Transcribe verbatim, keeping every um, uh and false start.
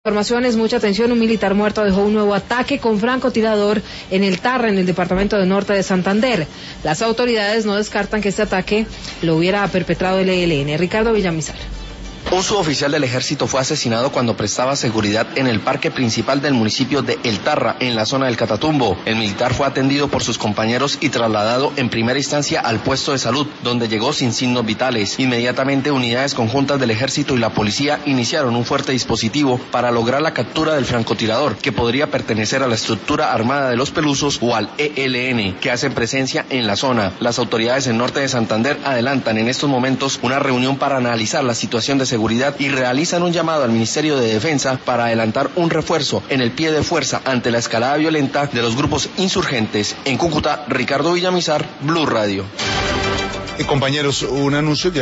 Informaciones, mucha atención, un militar muerto dejó un nuevo ataque con francotirador en el Tarra, en el departamento de Norte de Santander. Las autoridades no descartan que este ataque lo hubiera perpetrado el E L N. Ricardo Villamizar. Un suboficial del ejército fue asesinado cuando prestaba seguridad en el parque principal del municipio de El Tarra, en la zona del Catatumbo. El militar fue atendido por sus compañeros y trasladado en primera instancia al puesto de salud, donde llegó sin signos vitales. Inmediatamente, unidades conjuntas del ejército y la policía iniciaron un fuerte dispositivo para lograr la captura del francotirador, que podría pertenecer a la estructura armada de los Pelusos o al E L N, que hacen presencia en la zona. Las autoridades en Norte de Santander adelantan en estos momentos una reunión para analizar la situación de seguridad seguridad y realizan un llamado al Ministerio de Defensa para adelantar un refuerzo en el pie de fuerza ante la escalada violenta de los grupos insurgentes. En Cúcuta, Ricardo Villamizar, Blue Radio. Eh, compañeros, un anuncio ya